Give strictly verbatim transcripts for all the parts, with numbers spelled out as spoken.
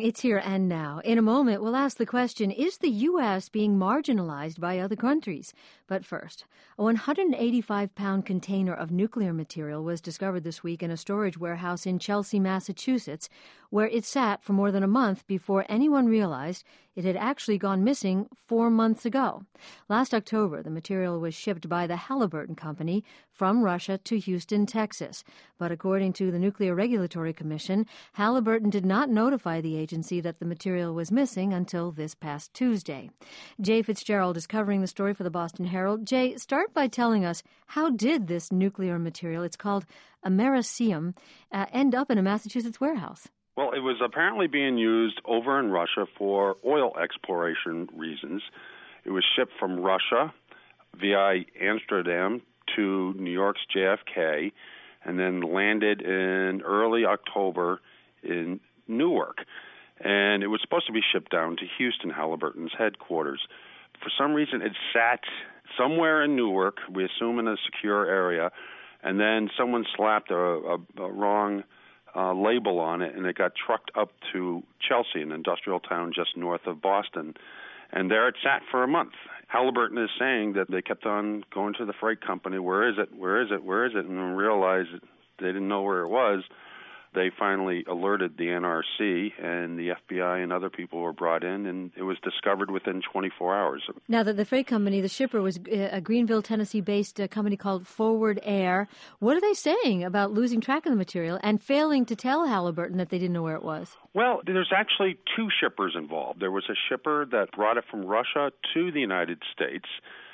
It's here and now. In a moment, we'll ask the question, is the U S being marginalized by other countries? But first, a one hundred eighty-five pound container of nuclear material was discovered this week in a storage warehouse in Chelsea, Massachusetts, where it sat for more than a month before anyone realized it had actually gone missing four months ago. Last October, the material was shipped by the Halliburton Company from Russia to Houston, Texas. But according to the Nuclear Regulatory Commission, Halliburton did not notify the agency that the material was missing until this past Tuesday. Jay Fitzgerald is covering the story for the Boston Herald. Jay, start by telling us, how did this nuclear material, it's called americium, uh, end up in a Massachusetts warehouse? Well, it was apparently being used over in Russia for oil exploration reasons. It was shipped from Russia via Amsterdam to New York's J F K and then landed in early October in Newark. And it was supposed to be shipped down to Houston, Halliburton's headquarters. For some reason, it sat somewhere in Newark, we assume in a secure area, and then someone slapped a, a, a wrong Uh, label on it, and it got trucked up to Chelsea, an industrial town just north of Boston. And there it sat for a month. Halliburton is saying that they kept on going to the freight company, where is it, where is it, where is it, and realized they didn't know where it was. They finally alerted the N R C, and the F B I and other people were brought in, and it was discovered within twenty-four hours. Now, that the freight company, the shipper, was a Greenville, Tennessee-based uh, company called Forward Air. What are they saying about losing track of the material and failing to tell Halliburton that they didn't know where it was? Well, there's actually two shippers involved. There was a shipper that brought it from Russia to the United States.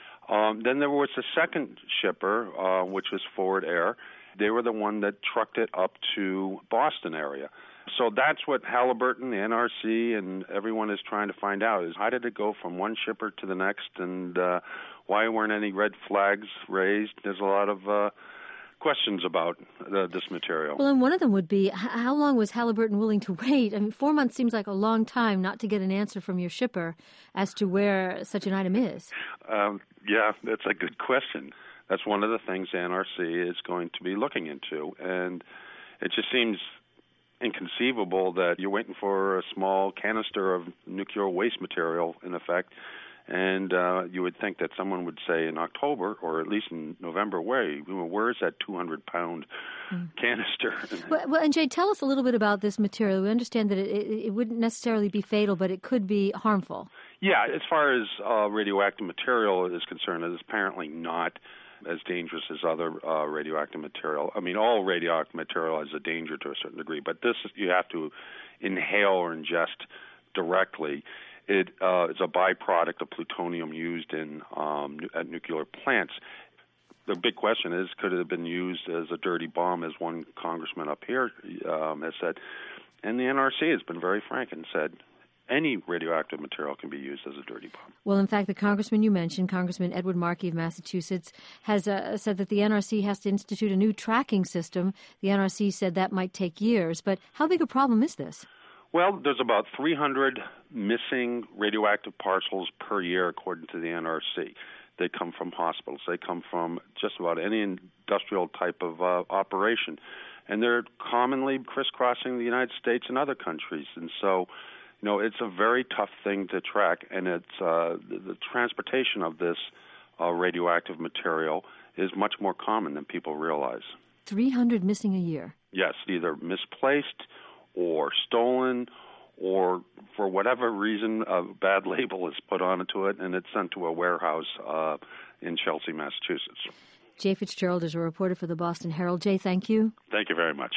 Um, then there was a second shipper, uh, which was Forward Air. They were the one that trucked it up to Boston area. So that's what Halliburton, the N R C, and everyone is trying to find out, is how did it go from one shipper to the next, and uh, why weren't any red flags raised? There's a lot of uh, questions about uh, this material. Well, and one of them would be, how long was Halliburton willing to wait? I mean, four months seems like a long time not to get an answer from your shipper as to where such an item is. Um, yeah, that's a good question. That's one of the things the N R C is going to be looking into. And it just seems inconceivable that you're waiting for a small canister of nuclear waste material, in effect, and uh, you would think that someone would say in October, or at least in November, where, where is that two hundred pound mm. canister? Well, well, and Jay, tell us a little bit about this material. We understand that it, it, it wouldn't necessarily be fatal, but it could be harmful. Yeah, as far as uh, radioactive material is concerned, it is apparently not as dangerous as other uh, radioactive material. I mean, all radioactive material is a danger to a certain degree, but this you have to inhale or ingest directly. It uh, is a byproduct of plutonium used in um, at nuclear plants. The big question is, could it have been used as a dirty bomb, as one congressman up here um, has said? And the N R C has been very frank and said, any radioactive material can be used as a dirty bomb. Well, in fact, the congressman you mentioned, Congressman Edward Markey of Massachusetts, has uh, said that the N R C has to institute a new tracking system. The N R C said that might take years. But how big a problem is this? Well, there's about three hundred missing radioactive parcels per year, according to the N R C. They come from hospitals. They come from just about any industrial type of uh, operation. And they're commonly crisscrossing the United States and other countries. And so, you know, it's a very tough thing to track, and it's uh, the, the transportation of this uh, radioactive material is much more common than people realize. three hundred missing a year? Yes, either misplaced or stolen, or for whatever reason a bad label is put onto it, and it's sent to a warehouse uh, in Chelsea, Massachusetts. Jay Fitzgerald is a reporter for the Boston Herald. Jay, thank you. Thank you very much.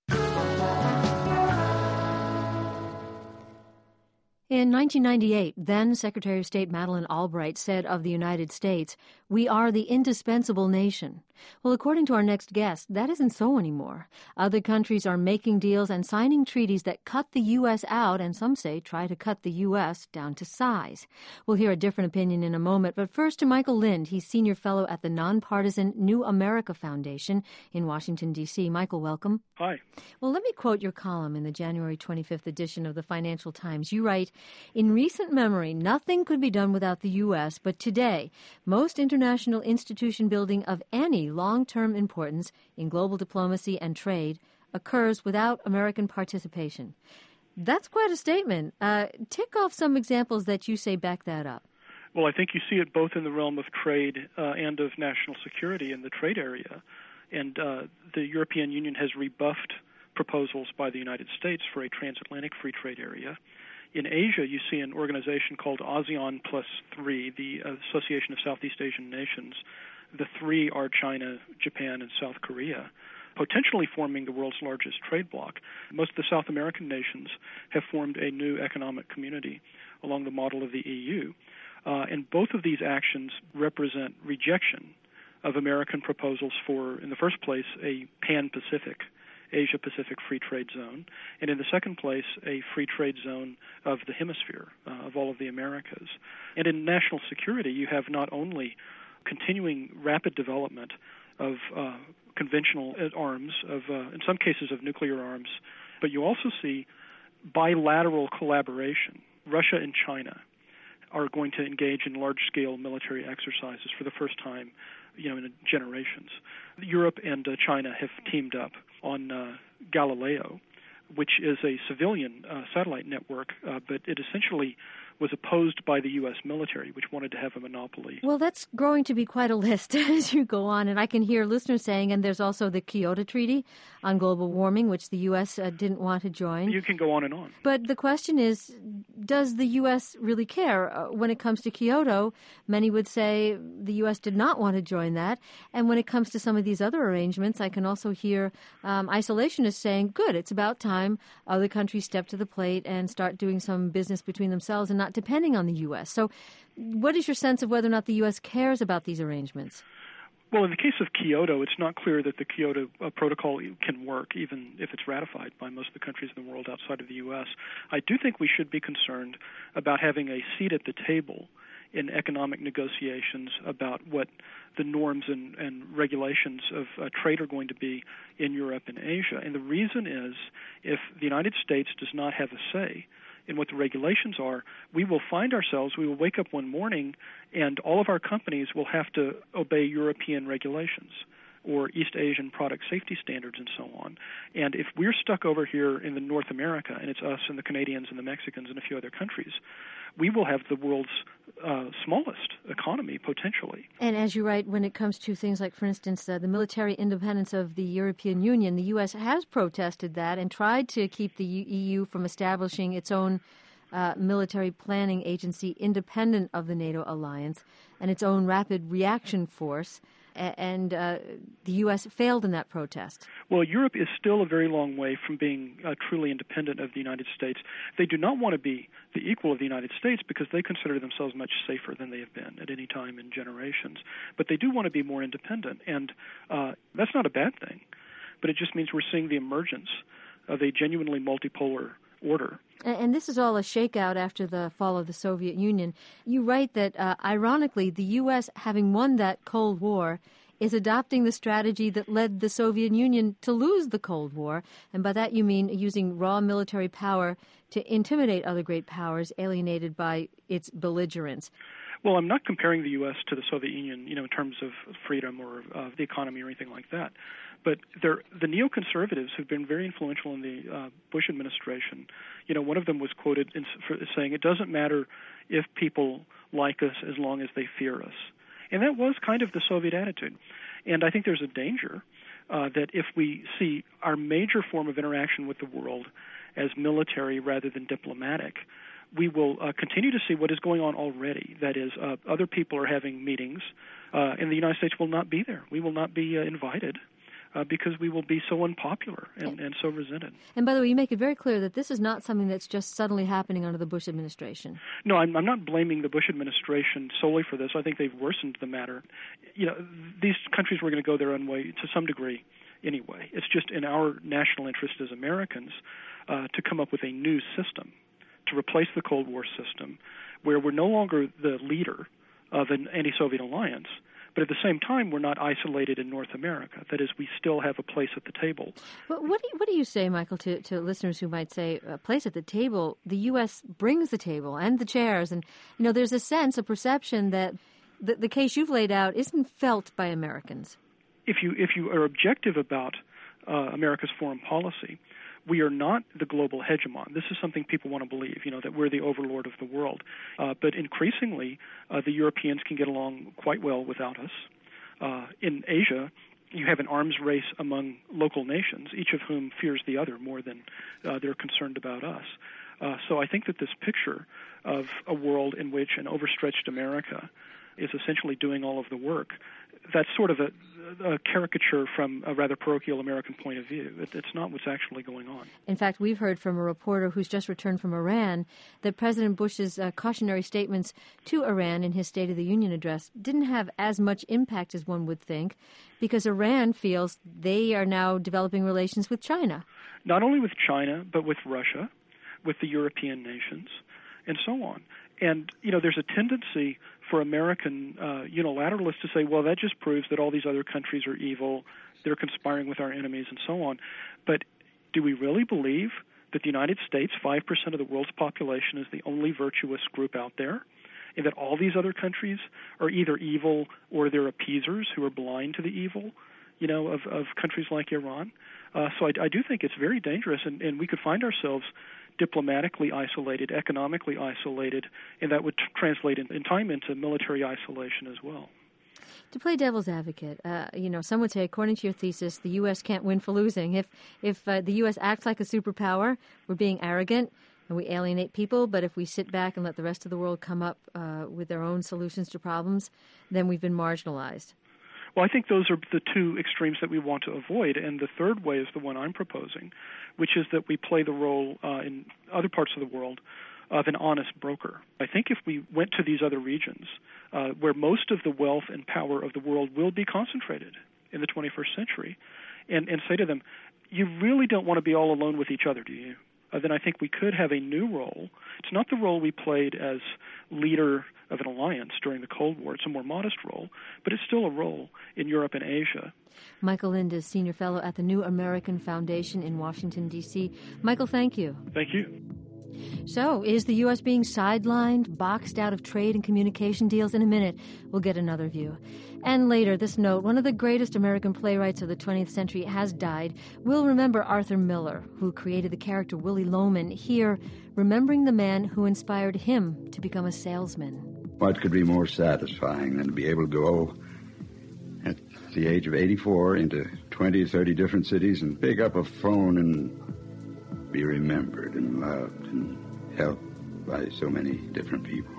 In nineteen ninety-eight, then Secretary of State Madeleine Albright said of the United States, "We are the indispensable nation." Well, according to our next guest, that isn't so anymore. Other countries are making deals and signing treaties that cut the U S out, and some say try to cut the U S down to size. We'll hear a different opinion in a moment, but first to Michael Lind. He's senior fellow at the nonpartisan New America Foundation in Washington, D C Michael, welcome. Hi. Well, let me quote your column in the January twenty-fifth edition of the Financial Times. You write, "In recent memory, nothing could be done without the U S, but today, most international institution building of any long-term importance in global diplomacy and trade occurs without American participation." That's quite a statement. Uh, tick off some examples that you say back that up. Well, I think you see it both in the realm of trade uh, and of national security in the trade area. And uh, the European Union has rebuffed proposals by the United States for a transatlantic free trade area. In Asia, you see an organization called ASEAN Plus Three, the Association of Southeast Asian Nations. The three are China, Japan, and South Korea, potentially forming the world's largest trade bloc. Most of the South American nations have formed a new economic community along the model of the E U. Uh, and both of these actions represent rejection of American proposals for, in the first place, a pan-Pacific, Asia-Pacific free trade zone, and in the second place, a free trade zone of the hemisphere, uh, of all of the Americas. And in national security, you have not only continuing rapid development of uh, conventional arms, of uh, in some cases of nuclear arms, but you also see bilateral collaboration. Russia and China are going to engage in large-scale military exercises for the first time, you know, in generations. Europe and uh, China have teamed up on uh, Galileo, which is a civilian uh, satellite network, uh, but it essentially was opposed by the U S military, which wanted to have a monopoly. Well, that's growing to be quite a list as you go on, and I can hear listeners saying, and there's also the Kyoto Treaty on global warming, which the U S uh, didn't want to join. You can go on and on. But the question is, does the U S really care? Uh, when it comes to Kyoto, many would say the U S did not want to join that. And when it comes to some of these other arrangements, I can also hear um, isolationists saying, good, it's about time other countries step to the plate and start doing some business between themselves and not depending on the U S. So what is your sense of whether or not the U S cares about these arrangements? Well, in the case of Kyoto, it's not clear that the Kyoto uh, Protocol can work, even if it's ratified by most of the countries in the world outside of the U S. I do think we should be concerned about having a seat at the table in economic negotiations about what the norms and, and regulations of uh, trade are going to be in Europe and Asia. And the reason is, if the United States does not have a say in what the regulations are, we will find ourselves, we will wake up one morning and all of our companies will have to obey European regulations or East Asian product safety standards and so on. And if we're stuck over here in the North America, and it's us and the Canadians and the Mexicans and a few other countries, we will have the world's uh, smallest economy, potentially. And as you write, when it comes to things like, for instance, uh, the military independence of the European Union, the U S has protested that and tried to keep the E U from establishing its own uh, military planning agency independent of the NATO alliance and its own rapid reaction force. And uh, the U S failed in that protest. Well, Europe is still a very long way from being uh, truly independent of the United States. They do not want to be the equal of the United States because they consider themselves much safer than they have been at any time in generations. But they do want to be more independent, and uh, that's not a bad thing. But it just means we're seeing the emergence of a genuinely multipolar order. And this is all a shakeout after the fall of the Soviet Union. You write that, uh, ironically, the U S, having won that Cold War, is adopting the strategy that led the Soviet Union to lose the Cold War. And by that you mean using raw military power to intimidate other great powers alienated by its belligerence. Well, I'm not comparing the U S to the Soviet Union, you know, in terms of freedom or uh, the economy or anything like that. But the neoconservatives have been very influential in the uh, Bush administration. You know, one of them was quoted in, for saying, it doesn't matter if people like us as long as they fear us. And that was kind of the Soviet attitude. And I think there's a danger uh, that if we see our major form of interaction with the world as military rather than diplomatic, we will uh, continue to see what is going on already. That is, uh, other people are having meetings, uh, and the United States will not be there. We will not be uh, invited. Uh, because we will be so unpopular and, and so resented. And by the way, you make it very clear that this is not something that's just suddenly happening under the Bush administration. No, I'm, I'm not blaming the Bush administration solely for this. I think they've worsened the matter. You know, these countries were going to go their own way to some degree anyway. It's just in our national interest as Americans uh, to come up with a new system to replace the Cold War system where we're no longer the leader of an anti-Soviet alliance, but at the same time, we're not isolated in North America. That is, we still have a place at the table. But what do you, what do you say, Michael, to, to listeners who might say, a place at the table? The U S brings the table and the chairs. And, you know, there's a sense, a perception that the, the case you've laid out isn't felt by Americans. If you, if you are objective about uh, America's foreign policy, we are not the global hegemon. This is something people want to believe, you know, that we're the overlord of the world. Uh, but increasingly, uh, the Europeans can get along quite well without us. Uh, in Asia, you have an arms race among local nations, each of whom fears the other more than uh, they're concerned about us. Uh, so I think that this picture of a world in which an overstretched America is essentially doing all of the work, that's sort of a, a caricature from a rather parochial American point of view. It, it's not what's actually going on. In fact, we've heard from a reporter who's just returned from Iran that President Bush's uh, cautionary statements to Iran in his State of the Union address didn't have as much impact as one would think, because Iran feels they are now developing relations with China. Not only with China, but with Russia, with the European nations, and so on. And, you know, there's a tendency for American uh, unilateralists to say, well, that just proves that all these other countries are evil, they're conspiring with our enemies, and so on. But do we really believe that the United States, five percent of the world's population, is the only virtuous group out there, and that all these other countries are either evil or they're appeasers who are blind to the evil, you know, of, of countries like Iran? Uh, so I, I do think it's very dangerous, and, and we could find ourselves diplomatically isolated, economically isolated, and that would t- translate in, in time into military isolation as well. To play devil's advocate, uh, you know, some would say, according to your thesis, the U S can't win for losing. If if uh, the U S acts like a superpower, we're being arrogant and we alienate people. But if we sit back and let the rest of the world come up uh, with their own solutions to problems, then we've been marginalized. Well, I think those are the two extremes that we want to avoid, and the third way is the one I'm proposing, which is that we play the role uh, in other parts of the world of an honest broker. I think if we went to these other regions uh, where most of the wealth and power of the world will be concentrated in the twenty-first century, and, and say to them, you really don't want to be all alone with each other, do you? Uh, then I think we could have a new role. It's not the role we played as leader of an alliance during the Cold War. It's a more modest role, but it's still a role in Europe and Asia. Michael Lind is Senior Fellow at the New American Foundation in Washington, D C Michael, thank you. Thank you. So, is the U S being sidelined, boxed out of trade and communication deals? In a minute, we'll get another view. And later, this note, one of the greatest American playwrights of the twentieth century has died. We'll remember Arthur Miller, who created the character Willy Loman, here remembering the man who inspired him to become a salesman. What could be more satisfying than to be able to go at the age of eighty-four into twenty, thirty different cities and pick up a phone and be remembered and loved and helped by so many different people.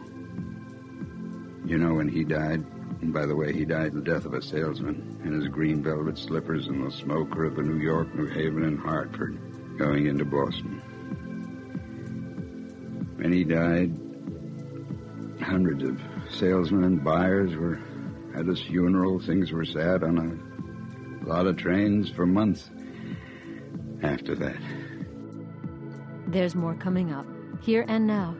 You know, when he died, and by the way, he died the death of a salesman in his green velvet slippers in the smoker of the New York, New Haven, and Hartford, going into Boston. When he died, hundreds of salesmen and buyers were at his funeral. Things were sad on a lot of trains for months after that. There's more coming up, here and now.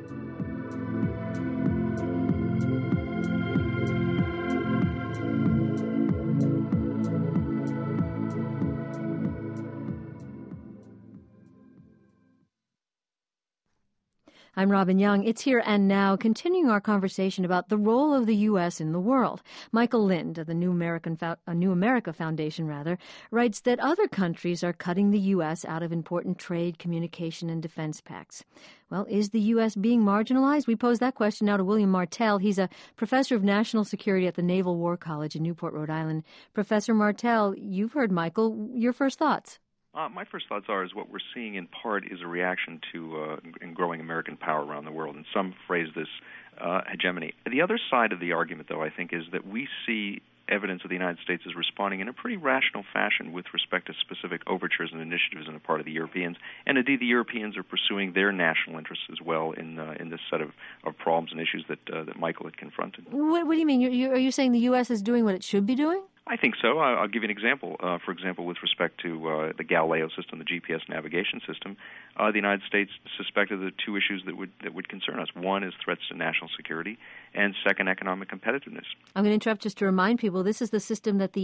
I'm Robin Young. It's Here and Now, continuing our conversation about the role of the U S in the world. Michael Lind of the New American Fo- uh, New America Foundation, rather, writes that other countries are cutting the U S out of important trade, communication, and defense pacts. Well, is the U S being marginalized? We pose that question now to William Martell. He's a professor of national security at the Naval War College in Newport, Rhode Island. Professor Martell, you've heard Michael. Your first thoughts? Uh, my first thoughts are is what we're seeing in part is a reaction to uh, in growing American power around the world, and some phrase this uh, hegemony. The other side of the argument, though, I think, is that we see evidence of the United States is responding in a pretty rational fashion with respect to specific overtures and initiatives on the part of the Europeans, and indeed the Europeans are pursuing their national interests as well in uh, in this set of, of problems and issues that uh, that Michael had confronted. What, what do you mean? You're, you're, are you saying the U S is doing what it should be doing? I think so. I'll give you an example. Uh, for example, with respect to uh, the Galileo system, the G P S navigation system, uh, the United States suspected the two issues that would that would concern us. One is threats to national security, and second, economic competitiveness. I'm going to interrupt just to remind people, this is the system that the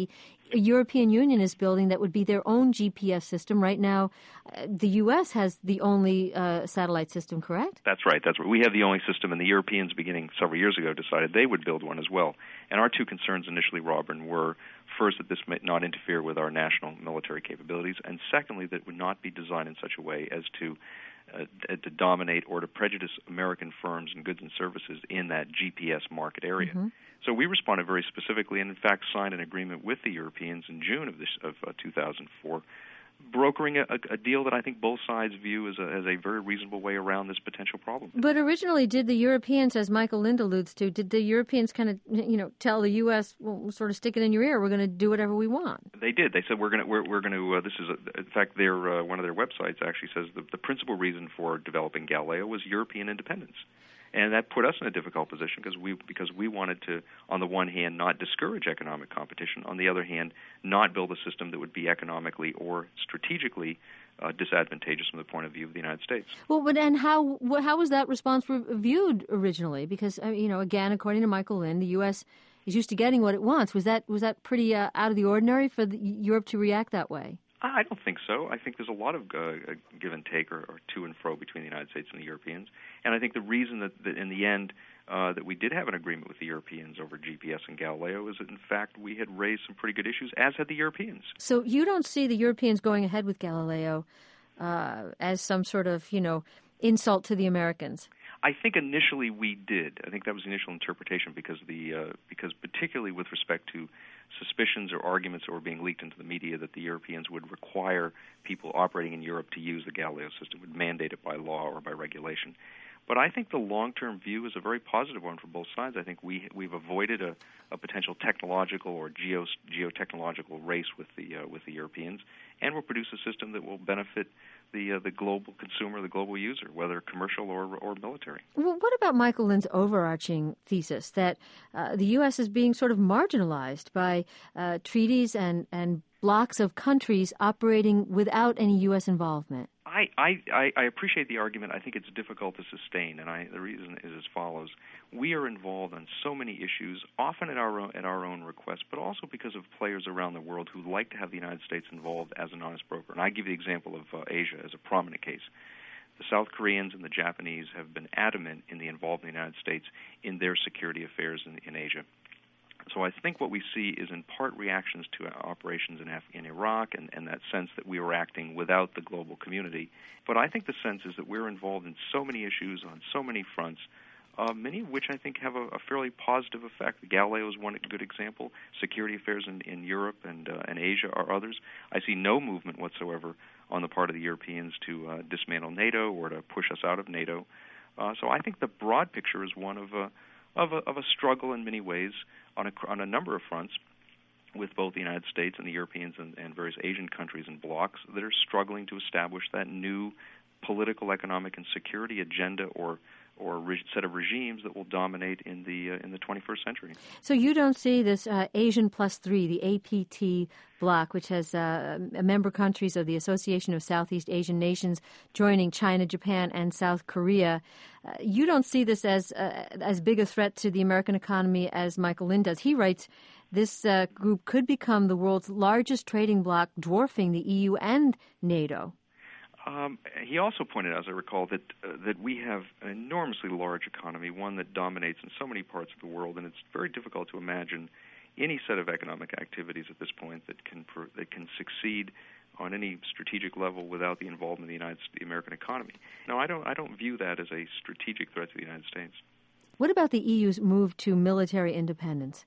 European Union is building that would be their own G P S system. Right now, uh, the U S has the only uh, satellite system, correct? That's right. That's right. We have the only system, and the Europeans, beginning several years ago, decided they would build one as well. And our two concerns initially, Robin, were first that this might not interfere with our national military capabilities, and secondly, that it would not be designed in such a way as to uh, to dominate or to prejudice American firms and goods and services in that G P S market area. Mm-hmm. So we responded very specifically, and in fact signed an agreement with the Europeans in June of this of uh, two thousand four, brokering a, a deal that I think both sides view as a, as a very reasonable way around this potential problem. But originally, did the Europeans, as Michael Lind alludes to, did the Europeans kind of, you know, tell the U S, well, sort of stick it in your ear, we're going to do whatever we want? They did. They said we're going to. We're, we're going to. Uh, this is, a, in fact, their uh, one of their websites actually says the, the principal reason for developing Galileo was European independence. And that put us in a difficult position because we because we wanted to, on the one hand, not discourage economic competition, on the other hand, not build a system that would be economically or strategically uh, disadvantageous from the point of view of the United States. Well, but and how what, how was that response re- viewed originally? Because uh, you know, again, according to Michael Lind, the U S is used to getting what it wants. Was that was that pretty uh, out of the ordinary for the, Europe to react that way? I don't think so. I think there's a lot of uh, give and take or, or to and fro between the United States and the Europeans. And I think the reason that, that in the end uh, that we did have an agreement with the Europeans over G P S and Galileo is that, in fact, we had raised some pretty good issues, as had the Europeans. So you don't see the Europeans going ahead with Galileo uh, as some sort of, you know, insult to the Americans? I think initially we did. I think that was the initial interpretation because the uh, because particularly with respect to suspicions or arguments that were being leaked into the media that the Europeans would require people operating in Europe to use the Galileo system, would mandate it by law or by regulation. But I think the long-term view is a very positive one for both sides. I think we we've avoided a, a potential technological or geo geotechnological race with the uh, with the Europeans, and will produce a system that will benefit the uh, the global consumer, the global user, whether commercial or or military. Well, what about Michael Lind's overarching thesis that uh, the U S is being sort of marginalized by uh, treaties and and blocks of countries operating without any U S involvement? I, I, I appreciate the argument. I think it's difficult to sustain, and I, the reason is as follows. We are involved on so many issues, often at our own, at our own request, but also because of players around the world who like to have the United States involved as an honest broker. And I give you the example of uh, Asia as a prominent case. The South Koreans and the Japanese have been adamant in the involvement of the United States in their security affairs in, in Asia. So I think what we see is in part reactions to operations in, Af- in Iraq and, and that sense that we were acting without the global community. But I think the sense is that we're involved in so many issues on so many fronts, uh, many of which I think have a, a fairly positive effect. Galileo is one good example. Security affairs in, in Europe and, uh, and Asia are others. I see no movement whatsoever on the part of the Europeans to uh, dismantle NATO or to push us out of NATO. Uh, so I think the broad picture is one of a, of a, of a struggle in many ways on a, on a number of fronts with both the United States and the Europeans and, and various Asian countries and blocs that are struggling to establish that new political, economic, and security agenda or or re- set of regimes that will dominate in the uh, in the twenty-first century. So you don't see this uh, Asian plus three, the A P T bloc, which has uh, member countries of the Association of Southeast Asian Nations joining China, Japan, and South Korea. Uh, you don't see this as uh, as big a threat to the American economy as Michael Lind does. He writes, this uh, group could become the world's largest trading bloc, dwarfing the E U and NATO. Um, he also pointed out, as I recall, that uh, that we have an enormously large economy, one that dominates in so many parts of the world, and it's very difficult to imagine any set of economic activities at this point that can pr- that can succeed on any strategic level without the involvement of the United the American economy. Now, I don't I don't view that as a strategic threat to the United States. What about the E U's move to military independence?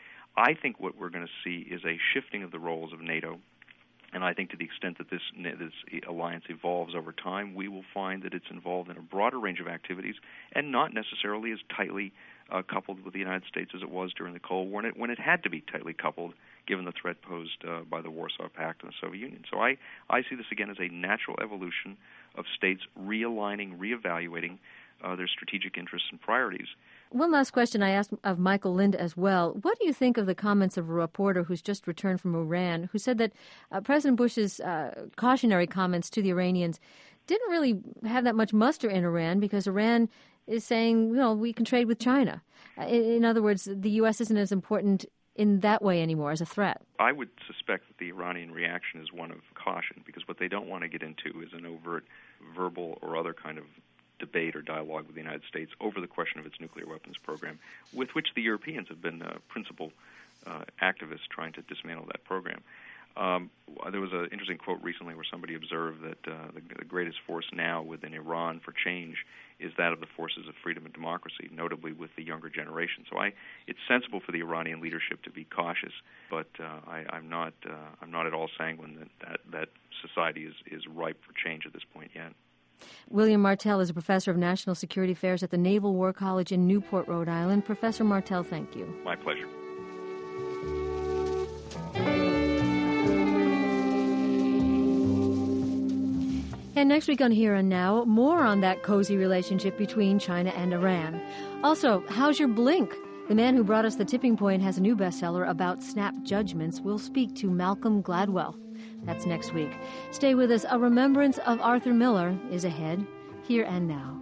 I think what we're going to see is a shifting of the roles of NATO. And I think to the extent that this, this alliance evolves over time, we will find that it's involved in a broader range of activities and not necessarily as tightly uh, coupled with the United States as it was during the Cold War, when it, when it had to be tightly coupled given the threat posed uh, by the Warsaw Pact and the Soviet Union. So I, I see this again as a natural evolution of states realigning, reevaluating uh, their strategic interests and priorities. One last question I asked of Michael Lind as well. What do you think of the comments of a reporter who's just returned from Iran who said that uh, President Bush's uh, cautionary comments to the Iranians didn't really have that much muster in Iran because Iran is saying, you know, we can trade with China. Uh, in, in other words, the U S isn't as important in that way anymore as a threat? I would suspect that the Iranian reaction is one of caution, because what they don't want to get into is an overt verbal or other kind of debate or dialogue with the United States over the question of its nuclear weapons program, with which the Europeans have been uh, principal uh, activists trying to dismantle that program. Um, there was an interesting quote recently where somebody observed that uh, the, the greatest force now within Iran for change is that of the forces of freedom and democracy, notably with the younger generation. So I, it's sensible for the Iranian leadership to be cautious, but uh, I, I'm not uh, I'm not at all sanguine that, that, that society is, is ripe for change at this point yet. William Martell is a professor of national security affairs at the Naval War College in Newport, Rhode Island. Professor Martell, thank you. My pleasure. And next week on Here and Now, more on that cozy relationship between China and Iran. Also, how's your blink? The man who brought us The Tipping Point has a new bestseller about snap judgments. We'll speak to Malcolm Gladwell. That's next week. Stay with us. A remembrance of Arthur Miller is ahead. Here and Now.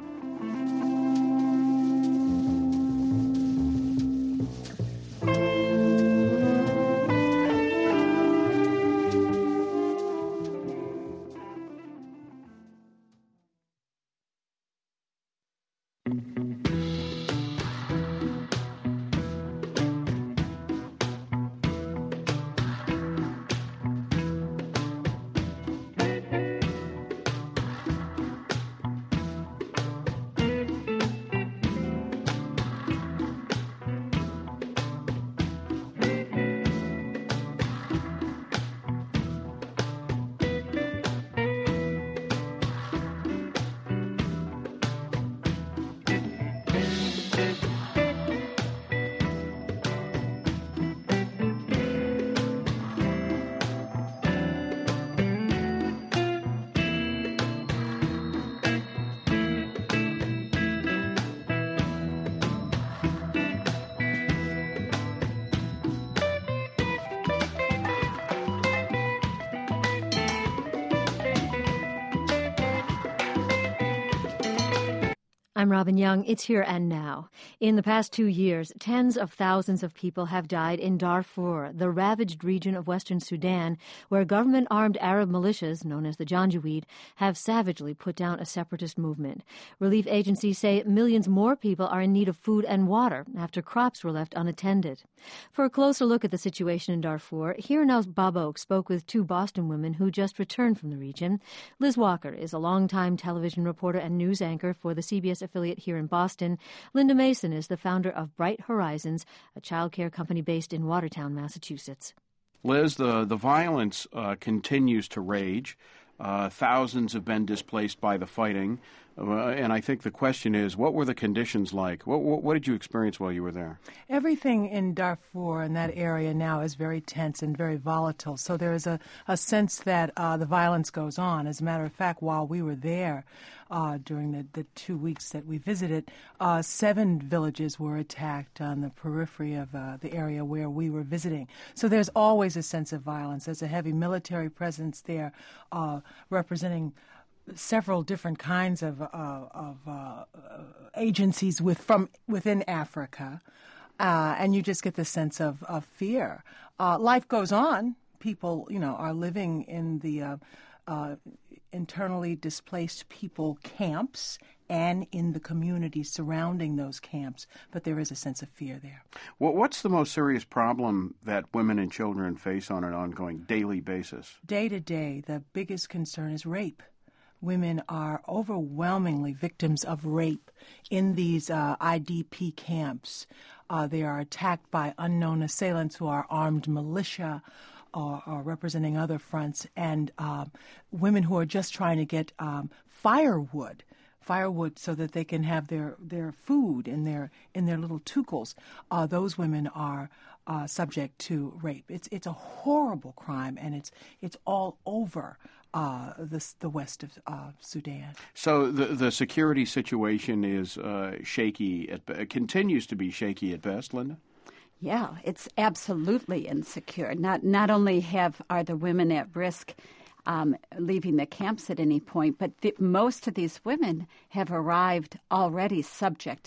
I'm Robin Young. It's Here and Now. In the past two years, tens of thousands of people have died in Darfur, the ravaged region of western Sudan, where government-armed Arab militias, known as the Janjaweed, have savagely put down a separatist movement. Relief agencies say millions more people are in need of food and water after crops were left unattended. For a closer look at the situation in Darfur, Here and Now's Bob Oak spoke with two Boston women who just returned from the region. Liz Walker is a longtime television reporter and news anchor for the C B S affiliate here in Boston. Linda Mason is the founder of Bright Horizons, a child care company based in Watertown, Massachusetts. Liz, the, the violence uh, continues to rage. Uh, thousands have been displaced by the fighting. Uh, and I think the question is, what were the conditions like? What, what, what did you experience while you were there? Everything in Darfur and that area now is very tense and very volatile. So there is a, a sense that uh, the violence goes on. As a matter of fact, while we were there uh, during the, the two weeks that we visited, uh, seven villages were attacked on the periphery of uh, the area where we were visiting. So there's always a sense of violence. There's a heavy military presence there uh, representing several different kinds of, uh, of uh, agencies with from within Africa, uh, and you just get the sense of, of fear. Uh, life goes on. People, you know, are living in the uh, uh, internally displaced people camps and in the communities surrounding those camps, but there is a sense of fear there. Well, what's the most serious problem that women and children face on an ongoing daily basis? Day to day, the biggest concern is rape. Women are overwhelmingly victims of rape in these uh, I D P camps. Uh, they are attacked by unknown assailants who are armed militia or, or representing other fronts, and uh, women who are just trying to get um, firewood, firewood so that they can have their, their food in their in their little tukels. Uh, those women are uh, subject to rape. It's it's a horrible crime, and it's it's all over Uh, the, the west of uh, Sudan. So the the security situation is uh, shaky. At, it continues to be shaky at best, Linda? Yeah, it's absolutely insecure. Not not only have are the women at risk um, leaving the camps at any point, but the, most of these women have arrived already subject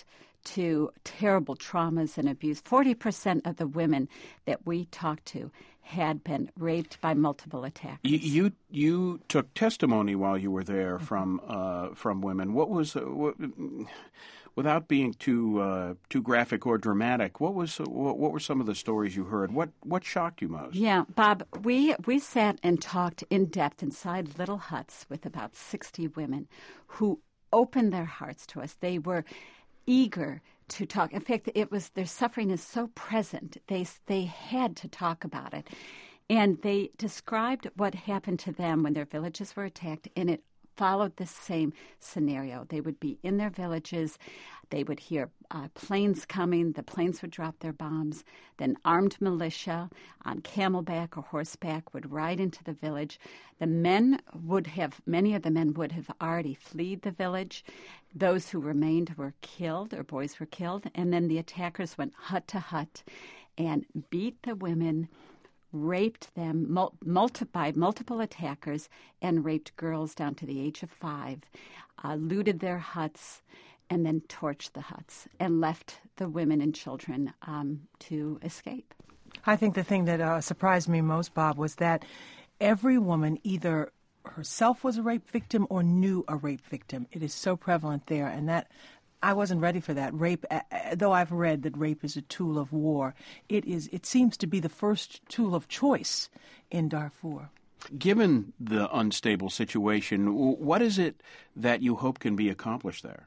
to terrible traumas and abuse. forty percent of the women that we talked to had been raped by multiple attackers. You you, you took testimony while you were there from uh, from women. What was, uh, what, without being too uh, too graphic or dramatic, what was what, what were some of the stories you heard? What what shocked you most? Yeah, Bob, we we sat and talked in depth inside little huts with about sixty women who opened their hearts to us. They were eager to talk. In fact, it was their suffering is so present. They they had to talk about it, and they described what happened to them when their villages were attacked, and it followed the same scenario. They would be in their villages. They would hear uh, planes coming. The planes would drop their bombs. Then armed militia on camelback or horseback would ride into the village. The men would have, many of the men would have already fled the village. Those who remained were killed, or boys were killed. And then the attackers went hut to hut and beat the women, raped them mul- multi- by multiple attackers, and raped girls down to the age of five, uh, looted their huts, and then torched the huts and left the women and children um, to escape. I think the thing that uh, surprised me most, Bob, was that every woman either herself was a rape victim or knew a rape victim. It is so prevalent there, and that I wasn't ready for that. Rape, uh, though I've read that rape is a tool of war, it is. It seems to be the first tool of choice in Darfur. Given the unstable situation, what is it that you hope can be accomplished there?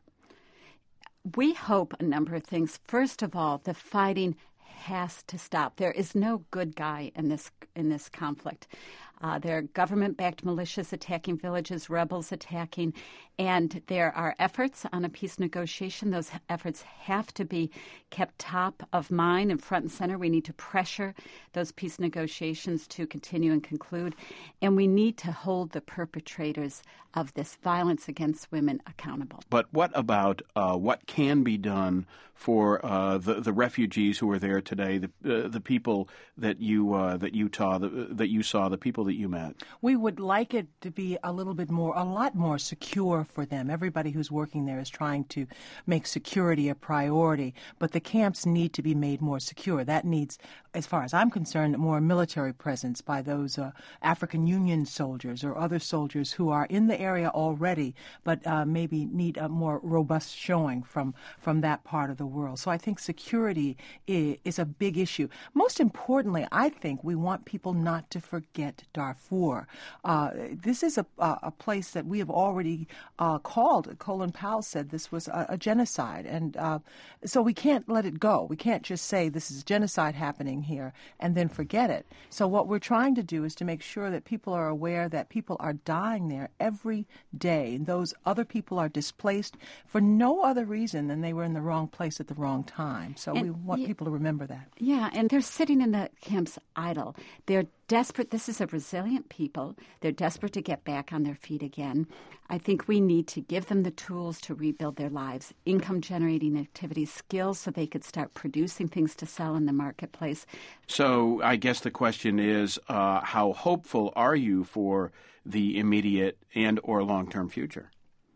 We hope a number of things. First of all, the fighting has to stop. There is no good guy in this in this conflict. Uh, there are government-backed militias attacking villages, rebels attacking, and there are efforts on a peace negotiation. Those efforts have to be kept top of mind and front and center. We need to pressure those peace negotiations to continue and conclude, and we need to hold the perpetrators of this violence against women accountable. But what about uh, what can be done for uh, the the refugees who are there today, the uh, the people that you uh, that you saw, the, that you saw, the people that you met? We would like it to be a little bit more, a lot more secure for them. Everybody who's working there is trying to make security a priority, but the camps need to be made more secure. That needs, as far as I'm concerned, more military presence by those uh, African Union soldiers or other soldiers who are in the area already, but uh, maybe need a more robust showing from, from that part of the world. So I think security is, is a big issue. Most importantly, I think we want people not to forget Darfur. Uh, this is a, a place that we have already uh, called, Colin Powell said this was a, a genocide, and uh, so we can't let it go. We can't just say this is genocide happening here and then forget it. So what we're trying to do is to make sure that people are aware that people are dying there every day. Those other people are displaced for no other reason than they were in the wrong place at the wrong time. So and we want y- people to remember that. Yeah, and they're sitting in the camps idle. They're desperate. This is a resilient people. They're desperate to get back on their feet again. I think we need to give them the tools to rebuild their lives, income-generating activities, skills so they could start producing things to sell in the marketplace. So I guess the question is, uh, how hopeful are you for the immediate and or long-term future?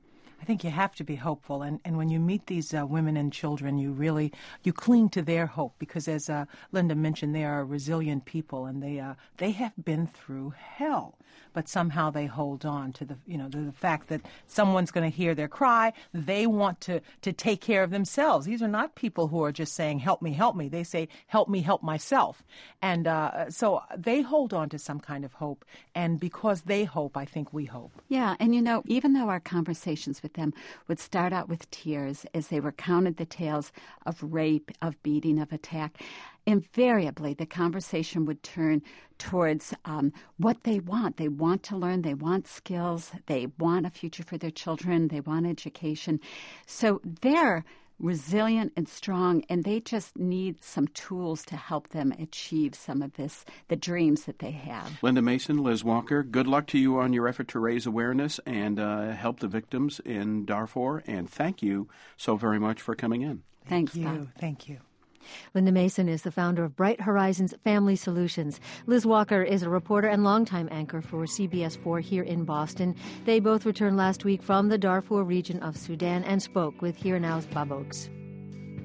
I think you have to be hopeful, and, and when you meet these uh, women and children, you really you cling to their hope because, as uh, Linda mentioned, they are resilient people, and they uh, they have been through hell, but somehow they hold on to the you know the, the fact that someone's going to hear their cry. They want to to take care of themselves. These are not people who are just saying "help me, help me." They say "help me, help myself," and uh, so they hold on to some kind of hope. And because they hope, I think we hope. Yeah, and you know, even though our conversations with them would start out with tears as they recounted the tales of rape, of beating, of attack, invariably the conversation would turn towards um, what they want. They want to learn. They want skills. They want a future for their children. They want education. So they're resilient and strong, and they just need some tools to help them achieve some of this, the dreams that they have. Linda Mason, Liz Walker, good luck to you on your effort to raise awareness and uh, help the victims in Darfur, and thank you so very much for coming in. Thanks, Thank you. Bob. Thank you. Linda Mason is the founder of Bright Horizons Family Solutions. Liz Walker is a reporter and longtime anchor for C B S four here in Boston. They both returned last week from the Darfur region of Sudan and spoke with Here Now's Bob Oakes.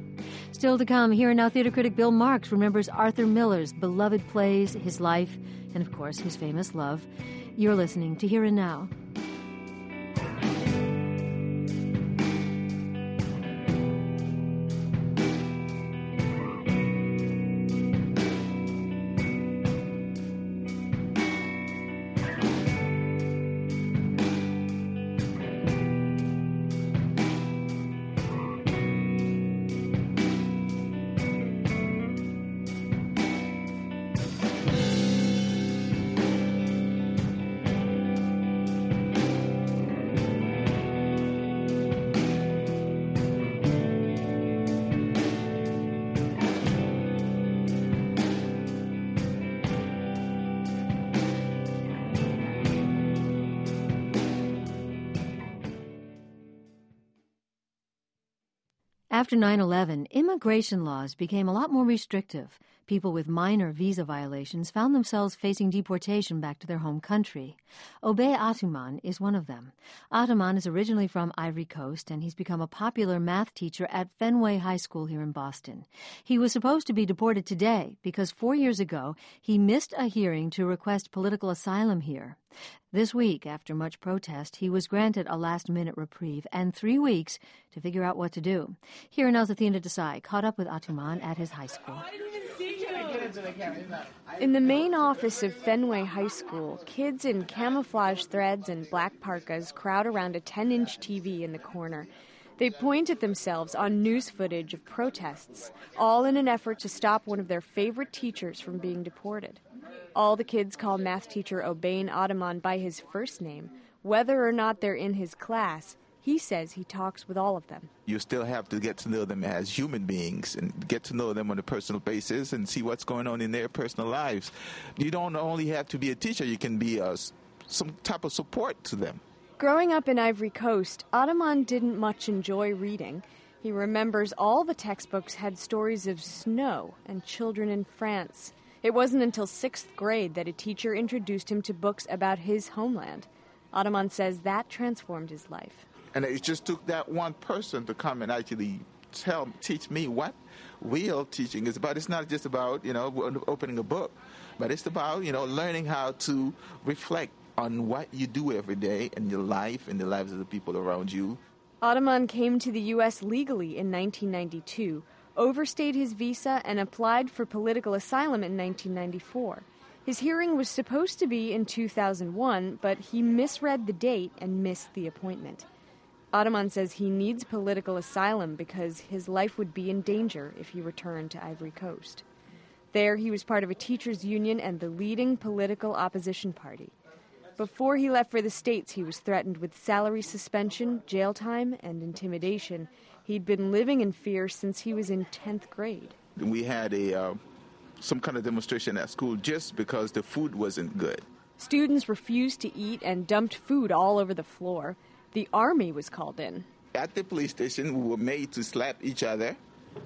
Still to come, Here and Now theater critic Bill Marks remembers Arthur Miller's beloved plays, his life, and of course his famous love. You're listening to Here and Now. After nine eleven, immigration laws became a lot more restrictive. People with minor visa violations found themselves facing deportation back to their home country. Obey Atuman is one of them. Atuman is originally from Ivory Coast, and he's become a popular math teacher at Fenway High School here in Boston. He was supposed to be deported today because four years ago he missed a hearing to request political asylum here. This week, after much protest, he was granted a last-minute reprieve and three weeks to figure out what to do. Here now's Athena Desai caught up with Atuman at his high school. In the main office of Fenway High School, kids in camouflage threads and black parkas crowd around a ten-inch T V in the corner. They point at themselves on news footage of protests, all in an effort to stop one of their favorite teachers from being deported. All the kids call math teacher Obain Atuman by his first name. Whether or not they're in his class, he says he talks with all of them. You still have to get to know them as human beings and get to know them on a personal basis and see what's going on in their personal lives. You don't only have to be a teacher, you can be a, some type of support to them. Growing up in Ivory Coast, Atuman didn't much enjoy reading. He remembers all the textbooks had stories of snow and children in France. It wasn't until sixth grade that a teacher introduced him to books about his homeland. Atuman says that transformed his life. And it just took that one person to come and actually tell, teach me what real teaching is about. It's not just about, you know, opening a book, but it's about, you know, learning how to reflect on what you do every day in your life and the lives of the people around you. Atuman came to the U S legally in nineteen ninety-two, overstayed his visa, and applied for political asylum in nineteen ninety-four. His hearing was supposed to be in two thousand one, but he misread the date and missed the appointment. Atuman says he needs political asylum because his life would be in danger if he returned to Ivory Coast. There, he was part of a teachers' union and the leading political opposition party. Before he left for the States, he was threatened with salary suspension, jail time, and intimidation. He'd been living in fear since he was in tenth grade. We had a uh, some kind of demonstration at school just because the food wasn't good. Students refused to eat and dumped food all over the floor. The army was called in. At the police station, we were made to slap each other.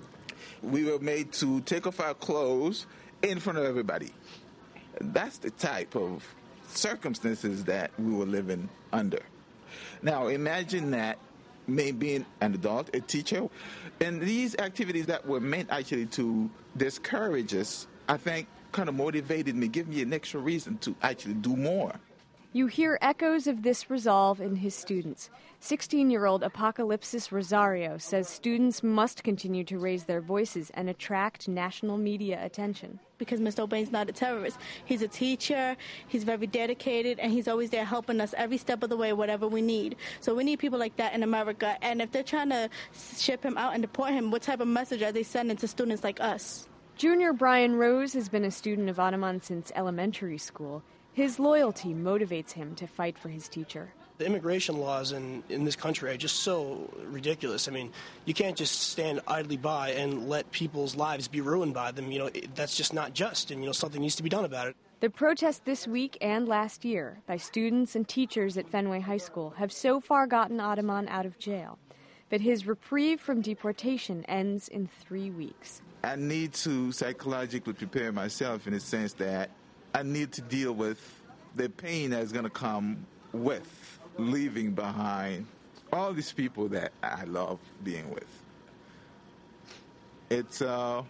We were made to take off our clothes in front of everybody. That's the type of circumstances that we were living under. Now, imagine that, me being an adult, a teacher, and these activities that were meant actually to discourage us, I think kind of motivated me, gave me an extra reason to actually do more. You hear echoes of this resolve in his students. sixteen-year-old Apocalypsis Rosario says students must continue to raise their voices and attract national media attention. Because Mister Obain's not a terrorist. He's a teacher, he's very dedicated, and he's always there helping us every step of the way, whatever we need. So we need people like that in America. And if they're trying to ship him out and deport him, what type of message are they sending to students like us? Junior Brian Rose has been a student of Atuman since elementary school. His loyalty motivates him to fight for his teacher. The immigration laws in, in this country are just so ridiculous. I mean, you can't just stand idly by and let people's lives be ruined by them. You know, it, that's just not just, and, you know, something needs to be done about it. The protests this week and last year by students and teachers at Fenway High School have so far gotten Atuman out of jail. But his reprieve from deportation ends in three weeks. I need to psychologically prepare myself in the sense that I need to deal with the pain that's going to come with leaving behind all these people that I love being with. It's uh,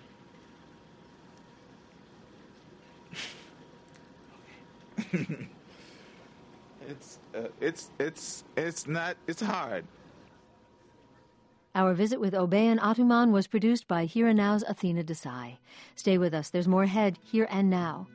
it's uh, it's it's it's not it's hard. Our visit with Obeyan Atuman was produced by Here and Now's Athena Desai. Stay with us. There's more ahead here and now.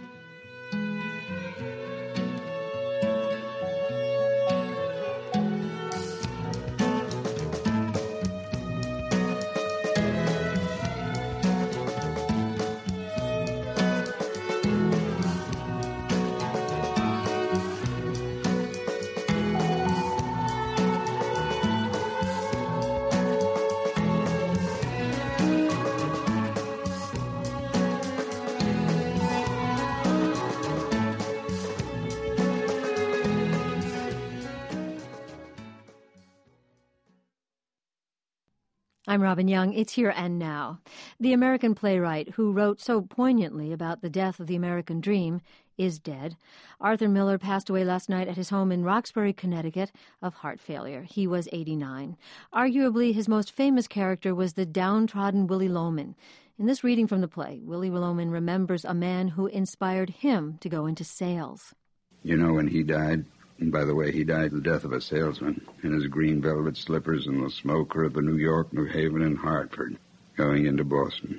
I'm Robin Young. It's Here and Now. The American playwright who wrote so poignantly about the death of the American dream is dead. Arthur Miller passed away last night at his home in Roxbury, Connecticut, of heart failure. He was eighty-nine. Arguably, his most famous character was the downtrodden Willy Loman. In this reading from the play, Willy Loman remembers a man who inspired him to go into sales. You know, when he died, and by the way, he died the death of a salesman in his green velvet slippers and the smoker of the New York, New Haven, and Hartford, going into Boston.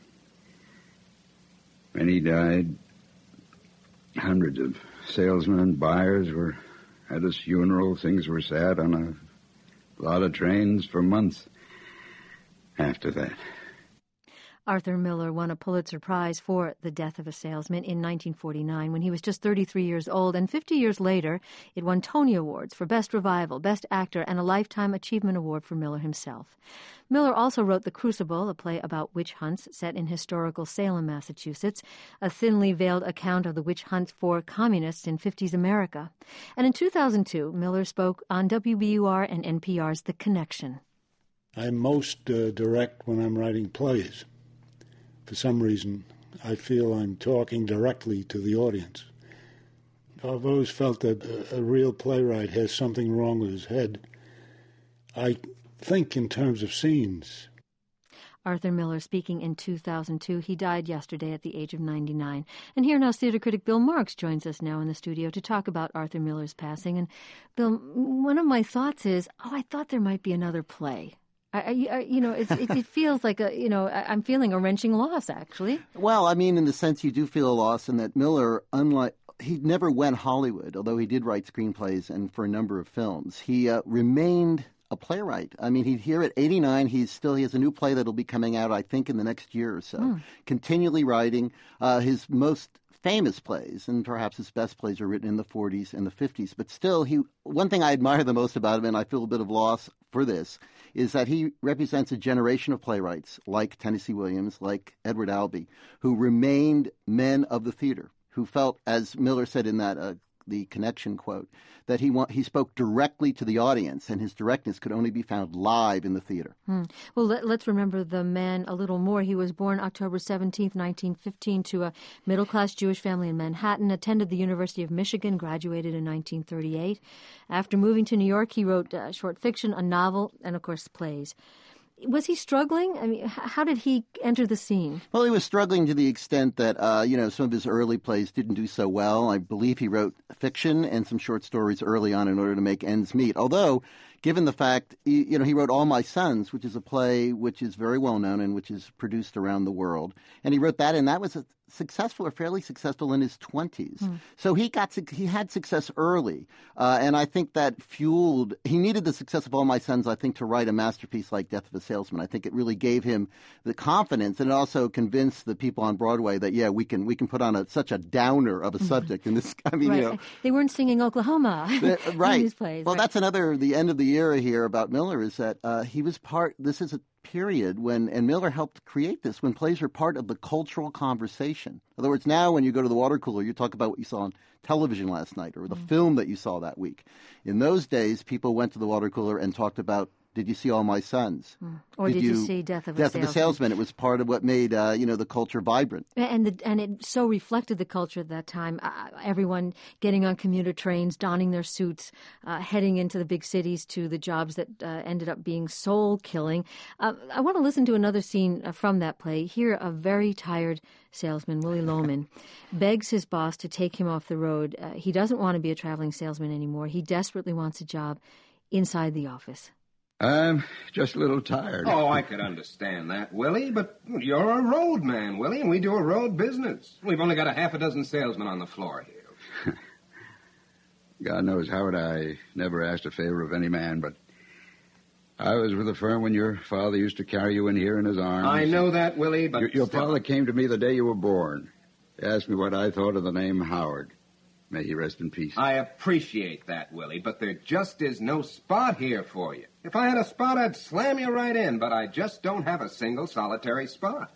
When he died, hundreds of salesmen and buyers were at his funeral. Things were sad on a lot of trains for months after that. Arthur Miller won a Pulitzer Prize for The Death of a Salesman in nineteen forty-nine when he was just thirty-three years old, and fifty years later it won Tony Awards for Best Revival, Best Actor, and a Lifetime Achievement Award for Miller himself. Miller also wrote The Crucible, a play about witch hunts set in historical Salem, Massachusetts, a thinly veiled account of the witch hunts for communists in fifties America. And in two thousand two, Miller spoke on W B U R and N P R's The Connection. I'm most uh, direct when I'm writing plays. For some reason, I feel I'm talking directly to the audience. I've always felt that a, a real playwright has something wrong with his head. I think in terms of scenes. Arthur Miller speaking in two thousand two. He died yesterday at the age of ninety-nine. And Here Now's theater critic Bill Marks joins us now in the studio to talk about Arthur Miller's passing. And Bill, one of my thoughts is, oh, I thought there might be another play. I, I, you know, it's, it, it feels like a, you know, I'm feeling a wrenching loss, actually. Well, I mean, in the sense you do feel a loss in that Miller, unlike, he never went Hollywood, although he did write screenplays and for a number of films. He uh, remained a playwright. I mean, he here at eighty-nine, he's still, he has a new play that'll be coming out, I think, in the next year or so. Mm. Continually writing. Uh, his most famous plays, and perhaps his best plays, are written in the forties and the fifties. But still, he one thing I admire the most about him, and I feel a bit of loss for this, is that he represents a generation of playwrights like Tennessee Williams, like Edward Albee, who remained men of the theater, who felt, as Miller said in that uh, the Connection quote, that he wa- he spoke directly to the audience, and his directness could only be found live in the theater. Hmm. Well, let, let's remember the man a little more. He was born October seventeenth, nineteen fifteen, to a middle-class Jewish family in Manhattan, attended the University of Michigan, graduated in nineteen thirty-eight. After moving to New York, he wrote uh, short fiction, a novel, and, of course, plays. Was he struggling? I mean, how did he enter the scene? Well, he was struggling to the extent that, uh, you know, some of his early plays didn't do so well. I believe he wrote fiction and some short stories early on in order to make ends meet. Although, given the fact, you know, he wrote All My Sons, which is a play which is very well known and which is produced around the world. And he wrote that, and that was a successful or fairly successful in his twenties. Mm. So he got he had success early, uh, and I think that fueled. He needed the success of All My Sons, I think, to write a masterpiece like Death of a Salesman. I think it really gave him the confidence, and it also convinced the people on Broadway that yeah, we can we can put on a, such a downer of a subject. And this, I mean, right. you know, they weren't singing Oklahoma the, right. in these plays. Well, right. That's another the end of the era here about Miller is that uh, he was part. This is a period when, and Miller helped create this, when plays were part of the cultural conversation. In other words, now when you go to the water cooler, you talk about what you saw on television last night or the mm. film that you saw that week. In those days, people went to the water cooler and talked about Did you see All My Sons? Mm. Or did, did you, you see Death of Death a Salesman? Death of a Salesman. It was part of what made uh, you know the culture vibrant. And the, and it so reflected the culture at that time. Uh, everyone getting on commuter trains, donning their suits, uh, heading into the big cities to the jobs that uh, ended up being soul-killing. Uh, I want to listen to another scene uh, from that play. Here, a very tired salesman, Willy Loman, begs his boss to take him off the road. Uh, he doesn't want to be a traveling salesman anymore. He desperately wants a job inside the office. I'm just a little tired. Oh, I could understand that, Willie, but you're a road man, Willie, and we do a road business. We've only got a half a dozen salesmen on the floor here. God knows, Howard, I never asked a favor of any man, but I was with a firm when your father used to carry you in here in his arms. I know that, Willie, but... Your, your still... father came to me the day you were born. He asked me what I thought of the name Howard. May he rest in peace. I appreciate that, Willie, but there just is no spot here for you. If I had a spot, I'd slam you right in, but I just don't have a single solitary spot.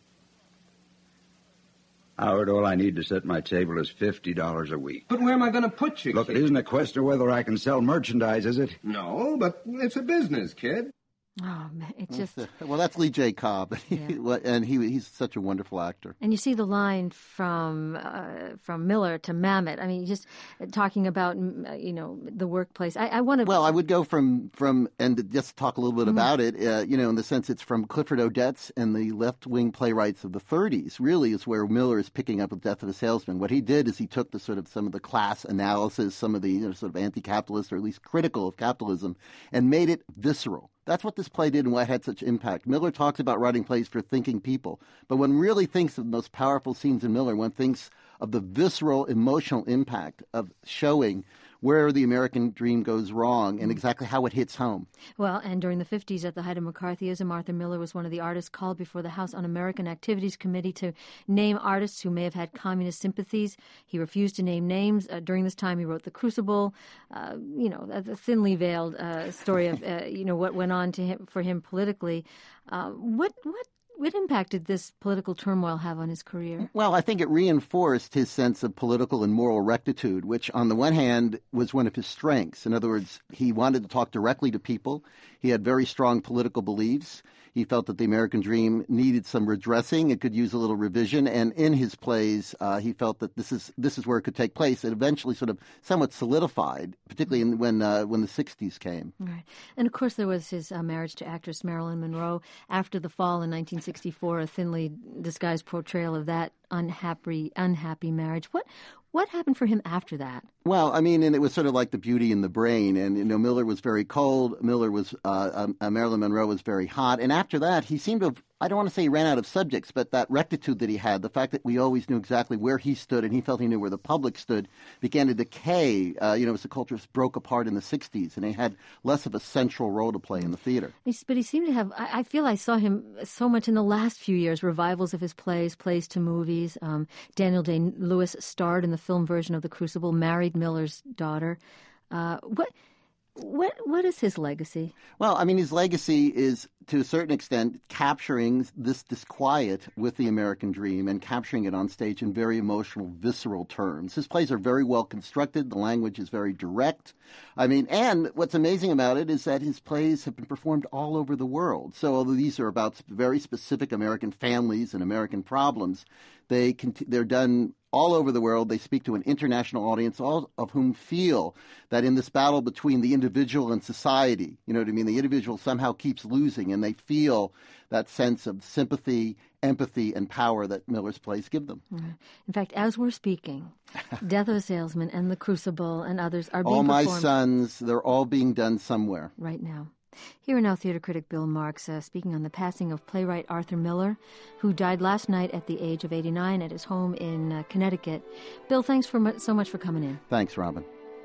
Howard, all I need to set my table is fifty dollars a week. But where am I going to put you, Look, kid? it isn't a question of whether I can sell merchandise, is it? No, but it's a business, kid. Oh, man, it's just... Well, that's Lee J. Cobb, Yeah. and he he's such a wonderful actor. And you see the line from uh, from Miller to Mamet. I mean, just talking about, you know, the workplace. I, I want to... Well, I would go from, from and just talk a little bit Mm-hmm. about it, uh, you know, in the sense it's from Clifford Odets and the left-wing playwrights of the thirties, really is where Miller is picking up with Death of a Salesman. What he did is he took the sort of some of the class analysis, some of the you know, sort of anti-capitalist or at least critical of capitalism, and made it visceral. That's what this play did and why it had such impact. Miller talks about writing plays for thinking people, but one really thinks of the most powerful scenes in Miller, one thinks of the visceral, emotional impact of showing where the American dream goes wrong and exactly how it hits home. Well, and during the fifties, at the height of McCarthyism, Arthur Miller was one of the artists called before the House Un-American Activities Committee to name artists who may have had communist sympathies. He refused to name names. Uh, during this time, he wrote The Crucible, uh, you know, a thinly veiled uh, story of, uh, you know, what went on to him, for him politically. Uh, what, what What impact did this political turmoil have on his career? Well, I think it reinforced his sense of political and moral rectitude, which on the one hand was one of his strengths. In other words, he wanted to talk directly to people. He had very strong political beliefs. He felt that the American dream needed some redressing. It could use a little revision. And in his plays, uh, he felt that this is this is where it could take place. It eventually sort of somewhat solidified, particularly in, when uh, when the sixties came. Right. And, of course, there was his uh, marriage to actress Marilyn Monroe. After the fall in nineteen sixty-four, a thinly disguised portrayal of that unhappy unhappy marriage. What what happened for him after that? Well, I mean, and it was sort of like the beauty in the brain. And, you know, Miller was very cold. Miller was, uh, uh, Marilyn Monroe was very hot. And after that, he seemed to have, I don't want to say he ran out of subjects, but that rectitude that he had, the fact that we always knew exactly where he stood and he felt he knew where the public stood, began to decay, uh, you know, as the culture broke apart in the sixties. And he had less of a central role to play in the theater. He's, but he seemed to have, I, I feel I saw him so much in the last few years, revivals of his plays, plays to movies. Um, Daniel Day-Lewis starred in the film version of The Crucible, married Miller's daughter. Uh, what, what, what is his legacy? Well, I mean, his legacy is, to a certain extent, capturing this disquiet with the American dream and capturing it on stage in very emotional, visceral terms. His plays are very well constructed. The language is very direct. I mean, and what's amazing about it is that his plays have been performed all over the world. So although these are about very specific American families and American problems, they they're done all over the world. They speak to an international audience, all of whom feel that in this battle between the individual and society, you know what I mean, the individual somehow keeps losing, and they feel that sense of sympathy, empathy, and power that Miller's plays give them. Mm-hmm. In fact, as we're speaking, Death of a Salesman and The Crucible and others are being All My performed Sons, they're all being done somewhere. right now. Here and now, theater critic Bill Marks uh, speaking on the passing of playwright Arthur Miller, who died last night at the age of eighty-nine at his home in uh, Connecticut. Bill, thanks for mu- so much for coming in. Thanks, Robin.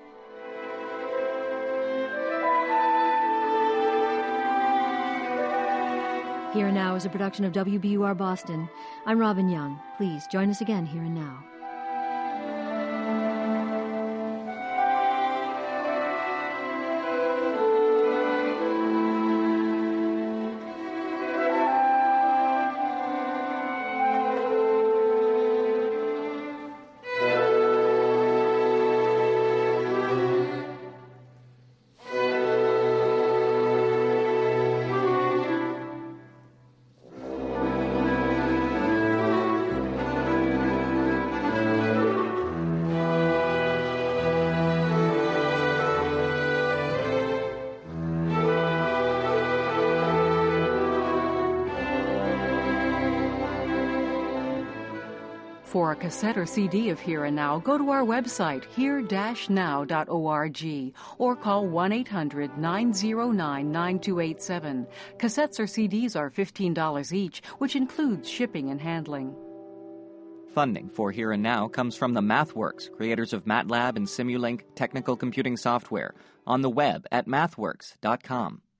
Here and Now is a production of W B U R Boston. I'm Robin Young. Please join us again here and now. For a cassette or C D of Here and Now, go to our website, here dash now dot org, or call one eight hundred nine oh nine nine two eight seven. Cassettes or C Ds are fifteen dollars each, which includes shipping and handling. Funding for Here and Now comes from the MathWorks, creators of MATLAB and Simulink technical computing software, on the web at mathworks dot com.